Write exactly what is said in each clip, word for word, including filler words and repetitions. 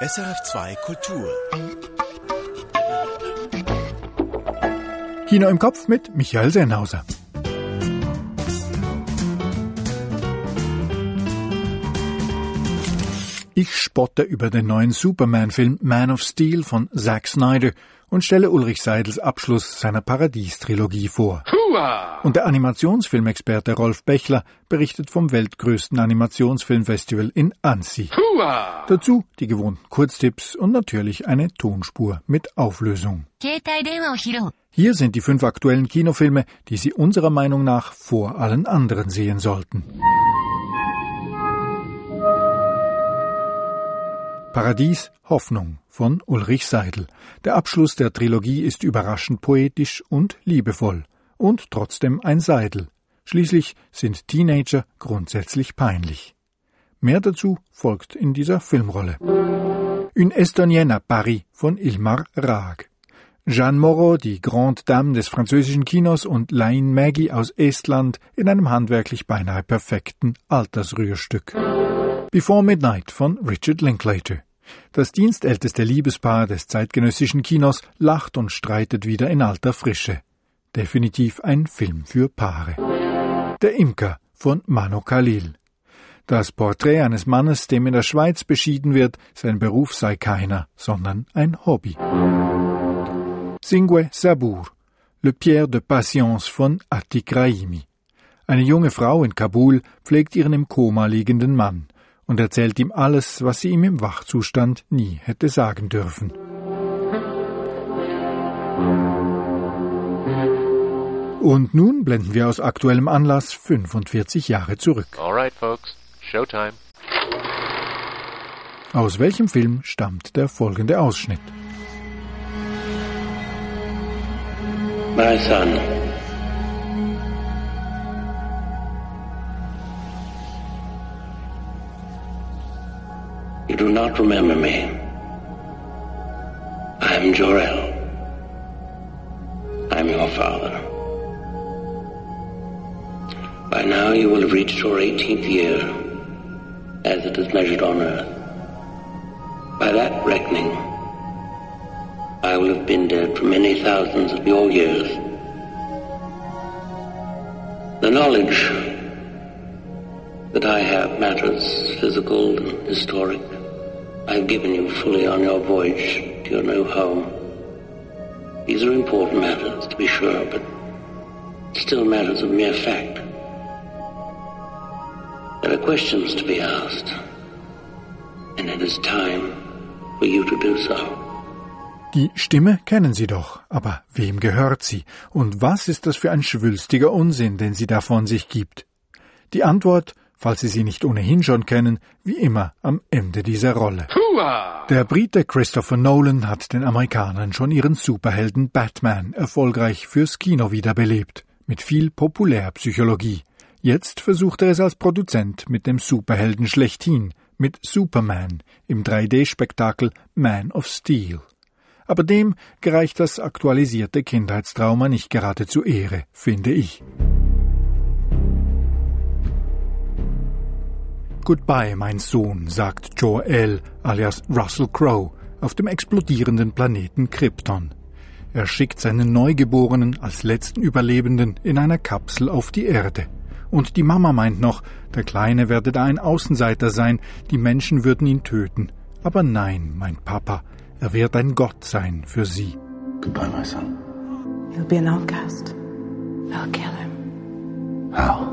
S R F zwei Kultur. Kino im Kopf mit Michael Sennhauser. Ich spotte über den neuen Superman-Film Man of Steel von Zack Snyder und stelle Ulrich Seidels Abschluss seiner Paradies-Trilogie vor. Hua! Und der Animationsfilmexperte Rolf Bechler berichtet vom weltgrößten Animationsfilmfestival in Annecy. Hua! Dazu die gewohnten Kurztipps und natürlich eine Tonspur mit Auflösung. Hier sind die fünf aktuellen Kinofilme, die Sie unserer Meinung nach vor allen anderen sehen sollten. Paradies Hoffnung von Ulrich Seidel. Der Abschluss der Trilogie ist überraschend poetisch und liebevoll. Und trotzdem ein Seidel. Schließlich sind Teenager grundsätzlich peinlich. Mehr dazu folgt in dieser Filmrolle. Une Estonienne à Paris von Ilmar Raag. Jeanne Moreau, die Grande Dame des französischen Kinos, und Laine Maggie aus Estland in einem handwerklich beinahe perfekten Altersrührstück. Before Midnight von Richard Linklater. Das dienstälteste Liebespaar des zeitgenössischen Kinos lacht und streitet wieder in alter Frische. Definitiv ein Film für Paare. Der Imker von Mano Khalil. Das Porträt eines Mannes, dem in der Schweiz beschieden wird, sein Beruf sei keiner, sondern ein Hobby. Cinque Sabur, Le Pierre de Patience von Atik Raimi. Eine junge Frau in Kabul pflegt ihren im Koma liegenden Mann und erzählt ihm alles, was sie ihm im Wachzustand nie hätte sagen dürfen. Und nun blenden wir aus aktuellem Anlass fünfundvierzig Jahre zurück. Alright, folks, Showtime. Aus welchem Film stammt der folgende Ausschnitt? My son, you do not remember me. I am Jor-El. I am your father. By now you will have reached your eighteenth year, as it is measured on earth. By that reckoning, I will have been dead for many thousands of your years. The knowledge that I have matters physical and historic. I have given you fully on your voyage to your new home. These are important matters, to be sure, but still matters of mere fact. There are questions to be asked, and it is time for you to do so. Die Stimme kennen Sie doch, aber wem gehört sie? Und was ist das für ein schwülstiger Unsinn, den sie da von sich gibt? Die Antwort, falls Sie sie nicht ohnehin schon kennen, wie immer am Ende dieser Rolle. Hua! Der Brite Christopher Nolan hat den Amerikanern schon ihren Superhelden Batman erfolgreich fürs Kino wiederbelebt, mit viel Populärpsychologie. Jetzt versucht er es als Produzent mit dem Superhelden schlechthin, mit Superman im drei D-Spektakel Man of Steel. Aber dem gereicht das aktualisierte Kindheitstrauma nicht gerade zu Ehre, finde ich. Goodbye, mein Sohn, sagt Jor-El, alias Russell Crowe, auf dem explodierenden Planeten Krypton. Er schickt seinen Neugeborenen als letzten Überlebenden in einer Kapsel auf die Erde. Und die Mama meint noch, der Kleine werde da ein Außenseiter sein, die Menschen würden ihn töten. Aber nein, meint Papa, er wird ein Gott sein für sie. Goodbye, my son. He'll be an outcast. I'll kill him. How?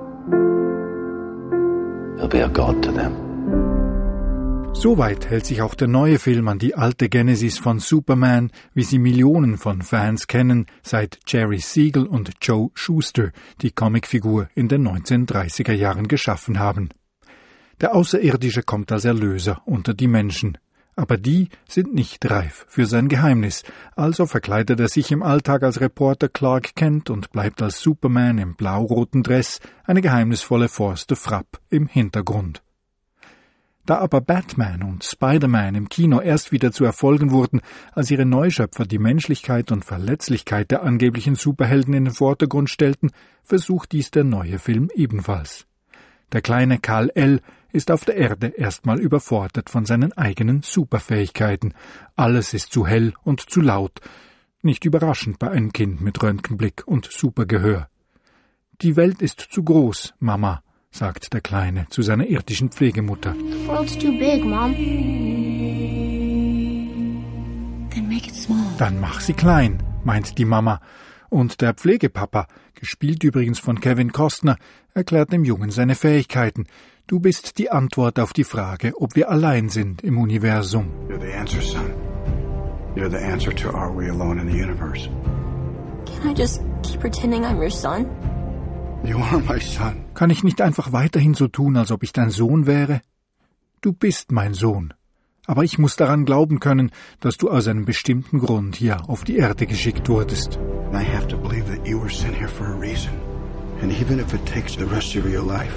He'll be a god to them. Soweit hält sich auch der neue Film an die alte Genesis von Superman, wie sie Millionen von Fans kennen, seit Jerry Siegel und Joe Shuster die Comicfigur in den neunzehnhundertdreißiger Jahren geschaffen haben. Der Außerirdische kommt als Erlöser unter die Menschen. Aber die sind nicht reif für sein Geheimnis, also verkleidet er sich im Alltag als Reporter Clark Kent und bleibt als Superman im blau-roten Dress eine geheimnisvolle Force de Frappe im Hintergrund. Da aber Batman und Spider-Man im Kino erst wieder zu Erfolgen wurden, als ihre Neuschöpfer die Menschlichkeit und Verletzlichkeit der angeblichen Superhelden in den Vordergrund stellten, versucht dies der neue Film ebenfalls. Der kleine Kal-El ist auf der Erde erstmal überfordert von seinen eigenen Superfähigkeiten. Alles ist zu hell und zu laut. Nicht überraschend bei einem Kind mit Röntgenblick und Supergehör. »Die Welt ist zu groß, Mama«, sagt der Kleine zu seiner irdischen Pflegemutter. The world's too big, Mom. Then make it small. Dann mach sie klein, meint die Mama. Und der Pflegepapa, gespielt übrigens von Kevin Costner, erklärt dem Jungen seine Fähigkeiten. Du bist die Antwort auf die Frage, ob wir allein sind im Universum. You're the answer, son. You're the answer to are we alone in the universe. Can I just keep pretending I'm your son? You are my son. Kann ich nicht einfach weiterhin so tun, als ob ich dein Sohn wäre? Du bist mein Sohn. Aber ich muss daran glauben können, dass du aus einem bestimmten Grund hier auf die Erde geschickt wurdest. And I have to believe that you were sent here for a reason. And even if it takes the rest of your life,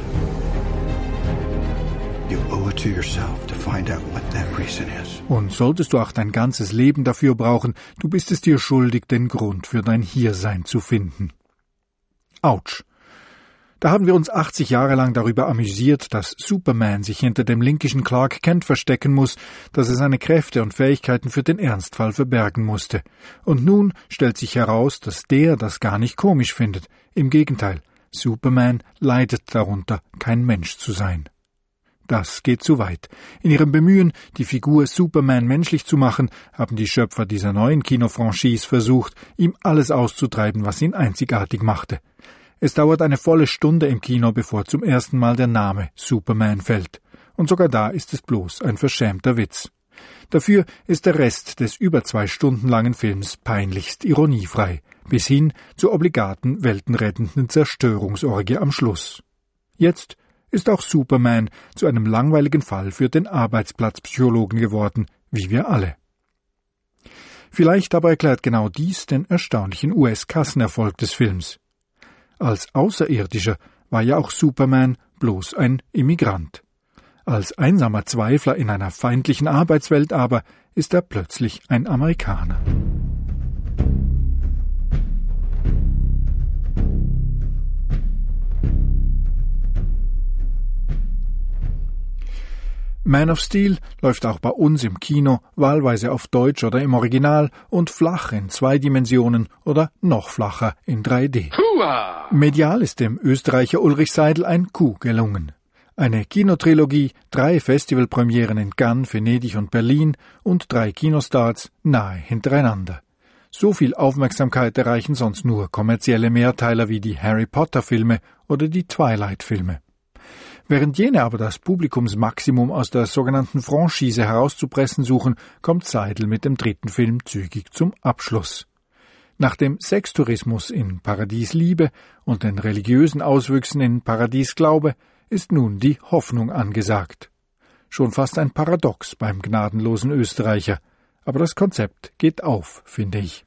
you owe it to yourself to find out what that reason is. Und solltest du auch dein ganzes Leben dafür brauchen, du bist es dir schuldig, den Grund für dein Hiersein zu finden. Autsch. Da haben wir uns achtzig Jahre lang darüber amüsiert, dass Superman sich hinter dem linkischen Clark Kent verstecken muss, dass er seine Kräfte und Fähigkeiten für den Ernstfall verbergen musste. Und nun stellt sich heraus, dass der das gar nicht komisch findet. Im Gegenteil, Superman leidet darunter, kein Mensch zu sein. Das geht zu weit. In ihrem Bemühen, die Figur Superman menschlich zu machen, haben die Schöpfer dieser neuen Kinofranchise versucht, ihm alles auszutreiben, was ihn einzigartig machte. Es dauert eine volle Stunde im Kino, bevor zum ersten Mal der Name Superman fällt. Und sogar da ist es bloß ein verschämter Witz. Dafür ist der Rest des über zwei Stunden langen Films peinlichst ironiefrei, bis hin zur obligaten, weltenrettenden Zerstörungsorgie am Schluss. Jetzt ist auch Superman zu einem langweiligen Fall für den Arbeitsplatzpsychologen geworden, wie wir alle. Vielleicht aber erklärt genau dies den erstaunlichen U S-Kassenerfolg des Films. Als Außerirdischer war ja auch Superman bloß ein Immigrant. Als einsamer Zweifler in einer feindlichen Arbeitswelt aber ist er plötzlich ein Amerikaner. Man of Steel läuft auch bei uns im Kino, wahlweise auf Deutsch oder im Original und flach in zwei Dimensionen oder noch flacher in drei D. Hua! Medial ist dem Österreicher Ulrich Seidel ein Coup gelungen. Eine Kinotrilogie, drei Festivalpremieren in Cannes, Venedig und Berlin und drei Kinostarts nahe hintereinander. So viel Aufmerksamkeit erreichen sonst nur kommerzielle Mehrteiler wie die Harry-Potter-Filme oder die Twilight-Filme. Während jene aber das Publikumsmaximum aus der sogenannten Franchise herauszupressen suchen, kommt Seidel mit dem dritten Film zügig zum Abschluss. Nach dem Sextourismus in Paradies Liebe und den religiösen Auswüchsen in Paradies Glaube ist nun die Hoffnung angesagt. Schon fast ein Paradox beim gnadenlosen Österreicher, aber das Konzept geht auf, finde ich.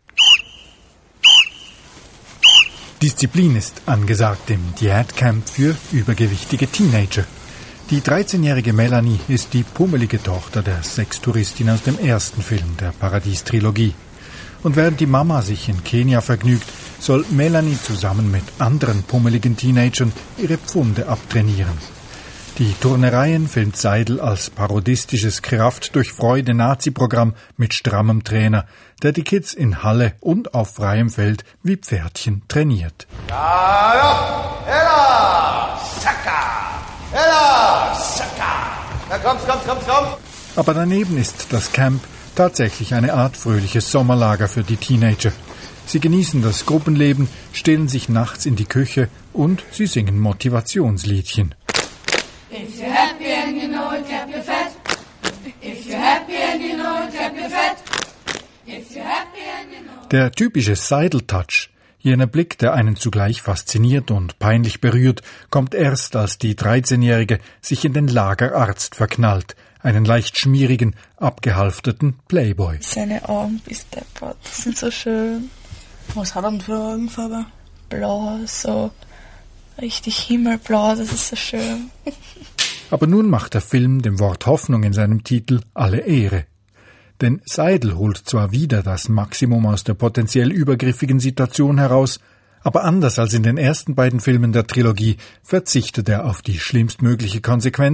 Disziplin ist angesagt im Diätcamp für übergewichtige Teenager. Die dreizehnjährige Melanie ist die pummelige Tochter der Sextouristin aus dem ersten Film der Paradies-Trilogie. Und während die Mama sich in Kenia vergnügt, soll Melanie zusammen mit anderen pummeligen Teenagern ihre Pfunde abtrainieren. Die Turnereien filmt Seidel als parodistisches Kraft-durch-Freude-Nazi-Programm mit strammem Trainer, der die Kids in Halle und auf freiem Feld wie Pferdchen trainiert. Ja, ja, Ella, Saka, Ella, Saka. Na kommt's, kommt's, kommt's, kommt's. Aber daneben ist das Camp tatsächlich eine Art fröhliches Sommerlager für die Teenager. Sie genießen das Gruppenleben, stellen sich nachts in die Küche und sie singen Motivationsliedchen. If you're happy and you know it, clap your fat. If you're happy and you know it, clap your fat. If you're happy and you know it. Der typische Seidel-Touch, jener Blick, der einen zugleich fasziniert und peinlich berührt, kommt erst, als die dreizehnjährige sich in den Lagerarzt verknallt, einen leicht schmierigen, abgehalfterten Playboy. Seine Augen bis deppert, die sind so schön. Was hat er denn für Augenfarbe? Blau, so richtig himmelblau, das ist so schön. Aber nun macht der Film dem Wort Hoffnung in seinem Titel alle Ehre. Denn Seidel holt zwar wieder das Maximum aus der potenziell übergriffigen Situation heraus, aber anders als in den ersten beiden Filmen der Trilogie verzichtet er auf die schlimmstmögliche Konsequenz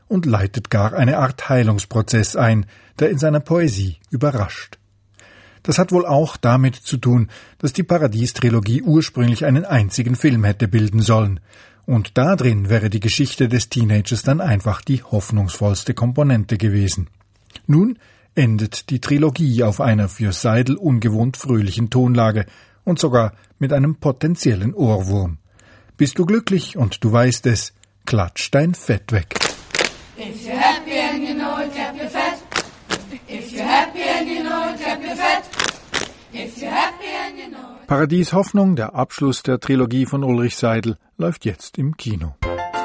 und leitet gar eine Art Heilungsprozess ein, der in seiner Poesie überrascht. Das hat wohl auch damit zu tun, dass die Paradies-Trilogie ursprünglich einen einzigen Film hätte bilden sollen. Und darin wäre die Geschichte des Teenagers dann einfach die hoffnungsvollste Komponente gewesen. Nun endet die Trilogie auf einer für Seidel ungewohnt fröhlichen Tonlage und sogar mit einem potenziellen Ohrwurm. Bist du glücklich und du weißt es, klatsch dein Fett weg. If you're happy and you know it, clap your fat. If you're happy and you know it, clap your fat. If you're happy and you know it. Paradies Hoffnung, der Abschluss der Trilogie von Ulrich Seidel, läuft jetzt im Kino.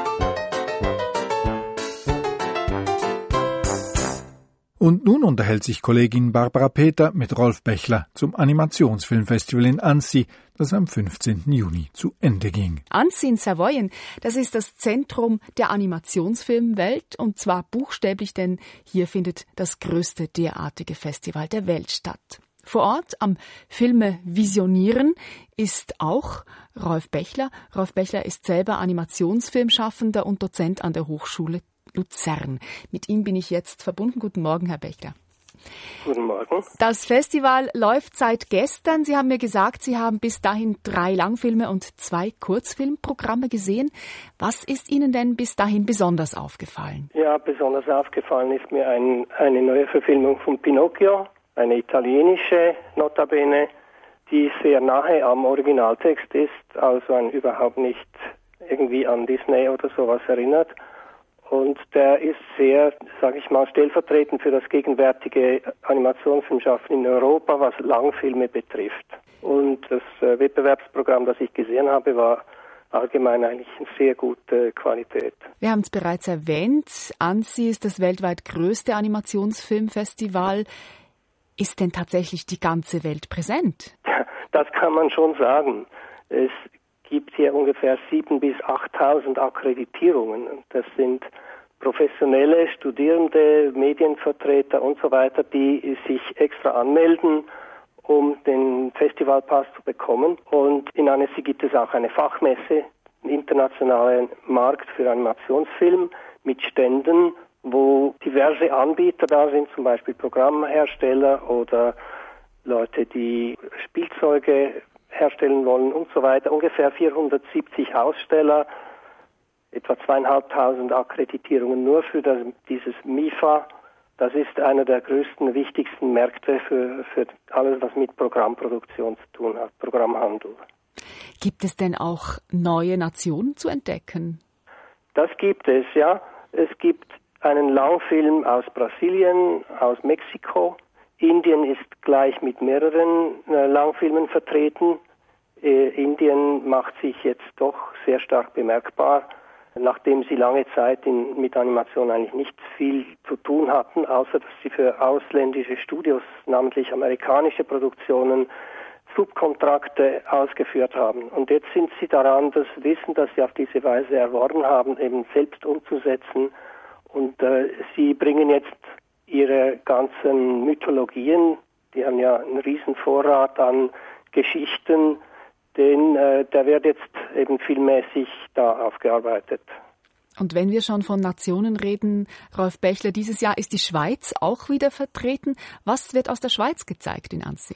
Und nun unterhält sich Kollegin Barbara Peter mit Rolf Bechler zum Animationsfilmfestival in Annecy, das am fünfzehnten Juni zu Ende ging. Annecy in Savoyen, das ist das Zentrum der Animationsfilmwelt, und zwar buchstäblich, denn hier findet das größte derartige Festival der Welt statt. Vor Ort am Filme Visionieren ist auch Rolf Bechler. Rolf Bechler ist selber Animationsfilmschaffender und Dozent an der Hochschule Luzern. Mit ihm bin ich jetzt verbunden. Guten Morgen, Herr Bechler. Guten Morgen. Das Festival läuft seit gestern. Sie haben mir gesagt, Sie haben bis dahin drei Langfilme und zwei Kurzfilmprogramme gesehen. Was ist Ihnen denn bis dahin besonders aufgefallen? Ja, besonders aufgefallen ist mir ein, eine neue Verfilmung von Pinocchio, eine italienische notabene, die sehr nahe am Originaltext ist, also ein überhaupt nicht irgendwie an Disney oder sowas erinnert. Und der ist sehr, sage ich mal, stellvertretend für das gegenwärtige Animationsfilmschaffen in Europa, was Langfilme betrifft. Und das äh, Wettbewerbsprogramm, das ich gesehen habe, war allgemein eigentlich eine sehr gute Qualität. Wir haben es bereits erwähnt, Annecy ist das weltweit größte Animationsfilmfestival. Ist denn tatsächlich die ganze Welt präsent? Das kann man schon sagen. Es gibt hier ungefähr siebentausend bis achttausend Akkreditierungen. Das sind professionelle, Studierende, Medienvertreter und so weiter, die sich extra anmelden, um den Festivalpass zu bekommen. Und in Annecy gibt es auch eine Fachmesse, einen internationalen Markt für Animationsfilm mit Ständen, wo diverse Anbieter da sind, zum Beispiel Programmhersteller oder Leute, die Spielzeuge herstellen wollen und so weiter. Ungefähr vierhundertsiebzig Aussteller, etwa zweieinhalbtausend Akkreditierungen nur für das, dieses M I F A. Das ist einer der größten, wichtigsten Märkte für, für alles, was mit Programmproduktion zu tun hat, Programmhandel. Gibt es denn auch neue Nationen zu entdecken? Das gibt es, ja. Es gibt einen Langfilm aus Brasilien, aus Mexiko. Indien ist gleich mit mehreren äh, Langfilmen vertreten. Äh, Indien macht sich jetzt doch sehr stark bemerkbar, nachdem sie lange Zeit in, mit Animation eigentlich nicht viel zu tun hatten, außer dass sie für ausländische Studios, namentlich amerikanische Produktionen, Subkontrakte ausgeführt haben. Und jetzt sind sie daran, das Wissen, das sie auf diese Weise erworben haben, eben selbst umzusetzen. Und äh, sie bringen jetzt ihre ganzen Mythologien, die haben ja einen riesen Vorrat an Geschichten, den, äh, der wird jetzt eben filmmäßig da aufgearbeitet. Und wenn wir schon von Nationen reden, Rolf Bechler, dieses Jahr ist die Schweiz auch wieder vertreten. Was wird aus der Schweiz gezeigt in Annecy?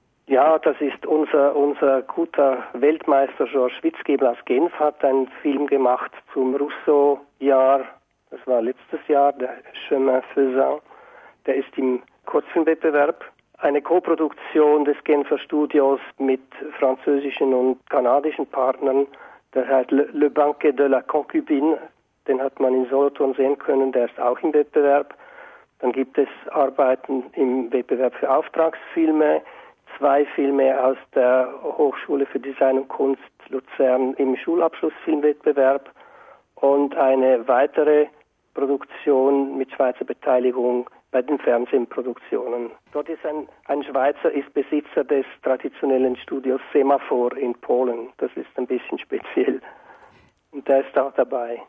Ja, das ist unser unser guter Weltmeister Georges Witzgebel aus Genf, hat einen Film gemacht zum Rousseau-Jahr, das war letztes Jahr, der Chemin Faisant. Der ist im Kurzfilmwettbewerb. Eine Koproduktion des Genfer Studios mit französischen und kanadischen Partnern. Der heißt Le, Le Banquet de la Concubine. Den hat man in Solothurn sehen können. Der ist auch im Wettbewerb. Dann gibt es Arbeiten im Wettbewerb für Auftragsfilme. Zwei Filme aus der Hochschule für Design und Kunst Luzern im Schulabschlussfilmwettbewerb. Und eine weitere Produktion mit Schweizer Beteiligung bei den Fernsehproduktionen. Dort ist ein, ein Schweizer, ist Besitzer des traditionellen Studios Semaphor in Polen. Das ist ein bisschen speziell. Und der ist auch dabei.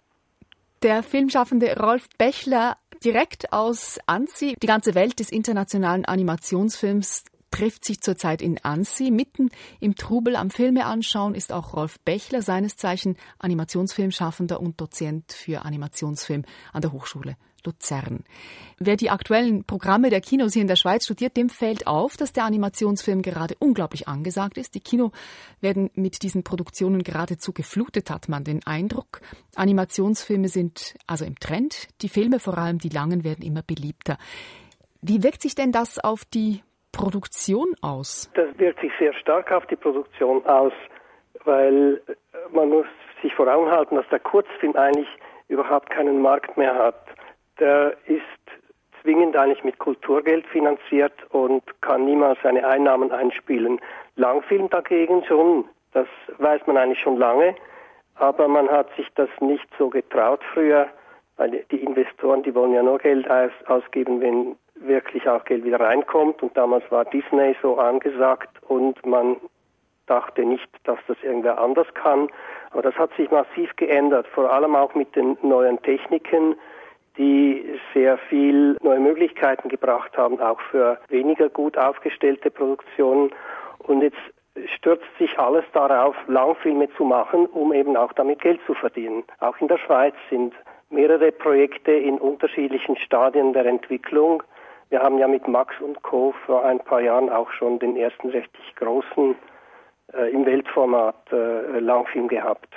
Der Filmschaffende Rolf Bechler, direkt aus Annecy. Die ganze Welt des internationalen Animationsfilms trifft sich zurzeit in Annecy. Mitten im Trubel am Filme anschauen ist auch Rolf Bechler, seines Zeichen Animationsfilmschaffender und Dozent für Animationsfilm an der Hochschule Luzern. Wer die aktuellen Programme der Kinos hier in der Schweiz studiert, dem fällt auf, dass der Animationsfilm gerade unglaublich angesagt ist. Die Kino werden mit diesen Produktionen geradezu geflutet, hat man den Eindruck. Animationsfilme sind also im Trend. Die Filme, vor allem die langen, werden immer beliebter. Wie wirkt sich denn das auf die Produktion aus? Das wirkt sich sehr stark auf die Produktion aus, weil man muss sich vor Augen halten, dass der Kurzfilm eigentlich überhaupt keinen Markt mehr hat. Der ist zwingend eigentlich mit Kulturgeld finanziert und kann niemals seine Einnahmen einspielen. Langfilm dagegen schon, das weiß man eigentlich schon lange, aber man hat sich das nicht so getraut früher, weil die Investoren, die wollen ja nur Geld aus, ausgeben, wenn wirklich auch Geld wieder reinkommt, und damals war Disney so angesagt und man dachte nicht, dass das irgendwer anders kann, aber das hat sich massiv geändert, vor allem auch mit den neuen Techniken, die sehr viel neue Möglichkeiten gebracht haben, auch für weniger gut aufgestellte Produktionen. Und jetzt stürzt sich alles darauf, Langfilme zu machen, um eben auch damit Geld zu verdienen. Auch in der Schweiz sind mehrere Projekte in unterschiedlichen Stadien der Entwicklung. Wir haben ja mit Max und Co. vor ein paar Jahren auch schon den ersten richtig großen äh, im Weltformat äh, Langfilm gehabt.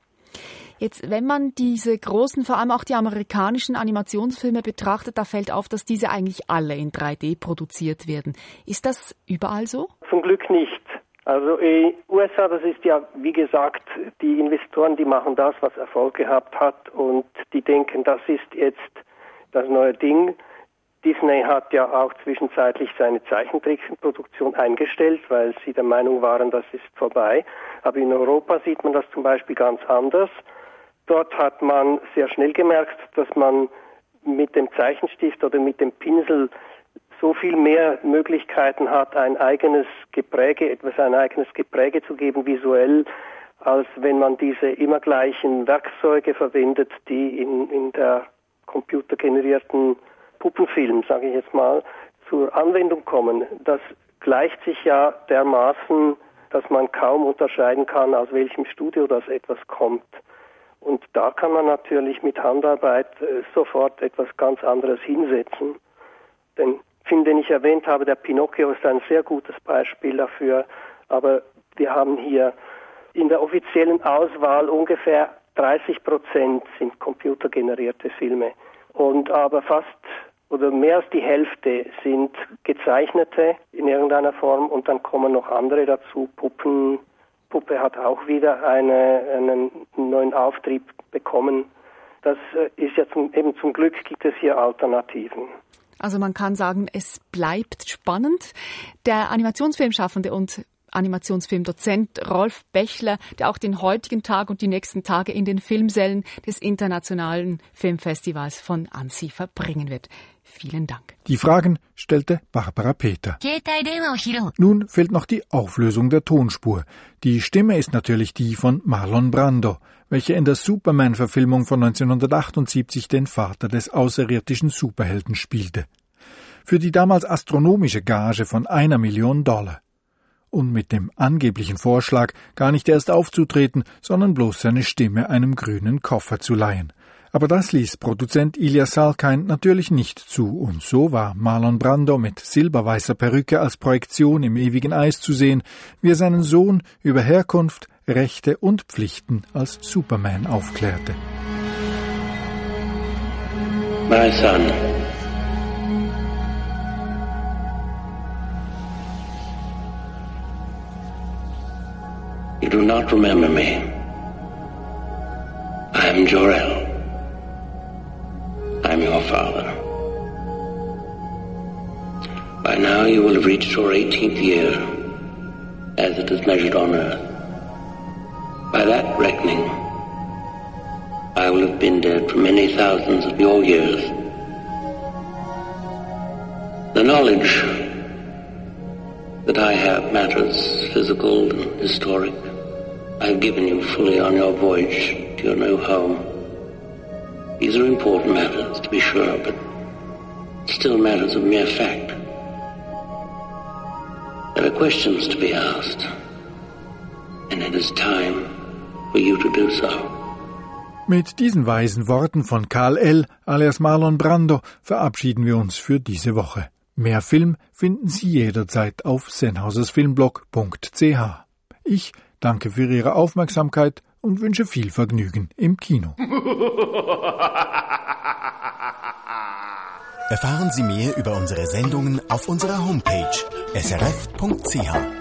Jetzt, wenn man diese großen, vor allem auch die amerikanischen Animationsfilme betrachtet, da fällt auf, dass diese eigentlich alle in drei D produziert werden. Ist das überall so? Zum Glück nicht. Also in U S A, das ist ja, wie gesagt, die Investoren, die machen das, was Erfolg gehabt hat, und die denken, das ist jetzt das neue Ding. Disney hat ja auch zwischenzeitlich seine Zeichentrickproduktion eingestellt, weil sie der Meinung waren, das ist vorbei. Aber in Europa sieht man das zum Beispiel ganz anders. Dort hat man sehr schnell gemerkt, dass man mit dem Zeichenstift oder mit dem Pinsel so viel mehr Möglichkeiten hat, ein eigenes Gepräge, etwas ein eigenes Gepräge zu geben visuell, als wenn man diese immer gleichen Werkzeuge verwendet, die in, in der computergenerierten Puppenfilm, sage ich jetzt mal, zur Anwendung kommen. Das gleicht sich ja dermaßen, dass man kaum unterscheiden kann, aus welchem Studio das etwas kommt. Und da kann man natürlich mit Handarbeit äh, sofort etwas ganz anderes hinsetzen. Den Film, den ich erwähnt habe, der Pinocchio, ist ein sehr gutes Beispiel dafür. Aber wir haben hier in der offiziellen Auswahl ungefähr dreißig Prozent sind computergenerierte Filme. Und aber fast oder mehr als die Hälfte sind gezeichnete in irgendeiner Form, und dann kommen noch andere dazu, Puppen. Puppe hat auch wieder eine, einen neuen Auftrieb bekommen. Das ist ja zum, eben zum Glück gibt es hier Alternativen. Also man kann sagen, es bleibt spannend. Der Animationsfilmschaffende und Animationsfilmdozent Rolf Bechler, der auch den heutigen Tag und die nächsten Tage in den Filmsälen des Internationalen Filmfestivals von Annecy verbringen wird. Vielen Dank. Die Fragen stellte Barbara Peter. Nun fehlt noch die Auflösung der Tonspur. Die Stimme ist natürlich die von Marlon Brando, welcher in der Superman-Verfilmung von neunzehnhundertachtundsiebzig den Vater des außerirdischen Superhelden spielte. Für die damals astronomische Gage von einer Million Dollar. Und mit dem angeblichen Vorschlag, gar nicht erst aufzutreten, sondern bloß seine Stimme einem grünen Koffer zu leihen. Aber das ließ Produzent Ilya Salkind natürlich nicht zu, und so war Marlon Brando mit silberweißer Perücke als Projektion im ewigen Eis zu sehen, wie er seinen Sohn über Herkunft, Rechte und Pflichten als Superman aufklärte. My son, you do not remember me. I am Jor-El. I am your father. By now you will have reached your eighteenth year, as it is measured on earth. By that reckoning, I will have been dead for many thousands of your years. The knowledge that I have matters physical and historic. I have given you fully on your voyage to your new home. These are important matters, to be sure, but still matters of mere fact. are questions to be asked. And it is time for you to do so. Mit diesen weisen Worten von Karl L. alias Marlon Brando verabschieden wir uns für diese Woche. Mehr Film finden Sie jederzeit auf sennhausersfilmblog punkt c h. Ich danke für Ihre Aufmerksamkeit und wünsche viel Vergnügen im Kino. Erfahren Sie mehr über unsere Sendungen auf unserer Homepage s r f punkt c h.